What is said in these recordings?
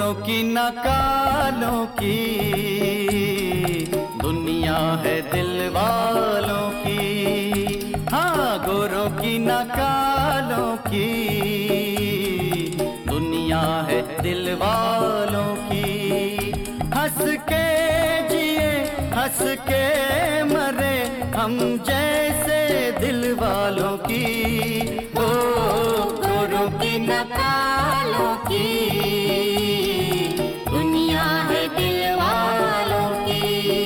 गोरों की न कालों की दुनिया है दिल वालों की। हाँ, गोरों की न कालों की दुनिया है दिल वालों की। हंस के जिए हंस के मरे हम जैसे दिल वालों की। ओ गोरों की न कालों की दुनिया है दिल वालों की।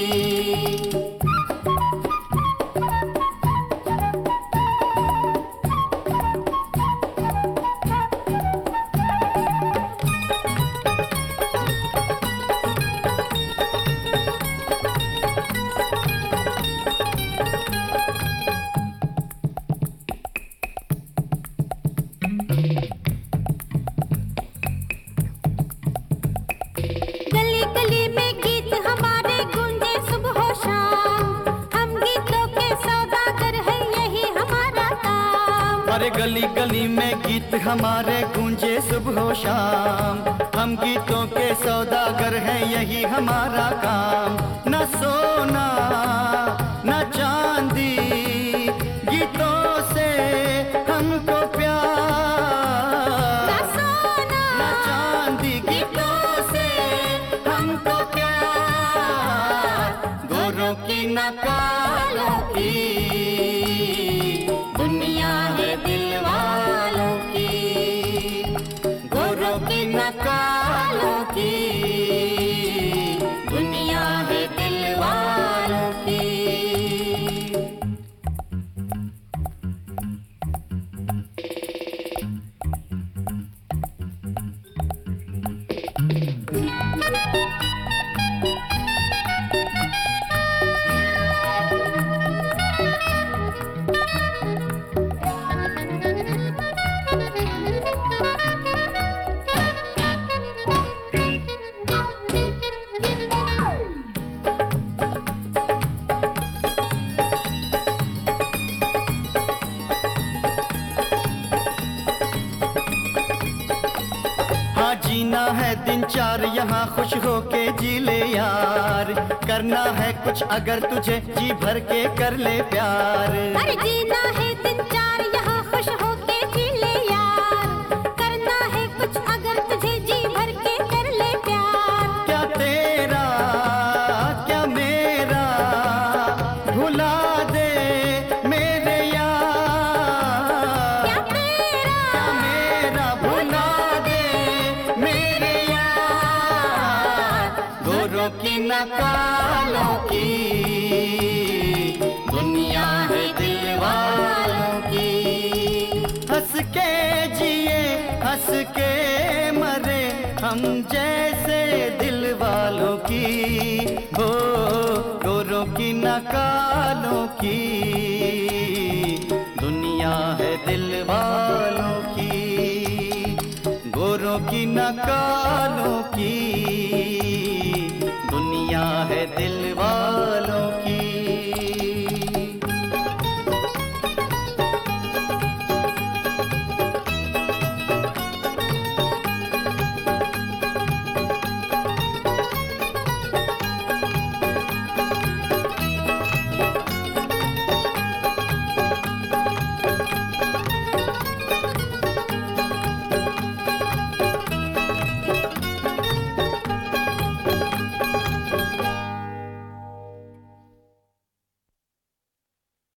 गली गली में गीत हमारे गूंजे सुबह शाम, हम गीतों के सौदागर है यही हमारा काम। अरे गली गली में गीत हमारे गूंजे सुबह शाम, हम गीतों के सौदागर हैं यही हमारा काम। न सोना न चांदी गीतों से हमको प्यार। न सोना न चांदी गीतों से हमको प्यार। गोरों की न कालों की दुनिया है दिल वालों की। गोरों की न कालों की दुनिया है दिल वालों की। हाँ, जीना है दिन चार यहाँ खुश होके जी ले यार। करना है कुछ अगर तुझे जी भर के कर ले प्यार। अरे जीना है दिन चार यहाँ खुश होके जी ले यार। करना है कुछ अगर तुझे जी भर के कर ले प्यार। क्या तेरा क्या मेरा भुला दे मेरे यार। क्या तेरा क्या मेरा भुला दे मेरे यार। गोरों की न कालों की दुनिया है दिल वालों की। हंस के जिए हंस के मरे हम जैसे दिल वालों की। हो गोरों की न कालों की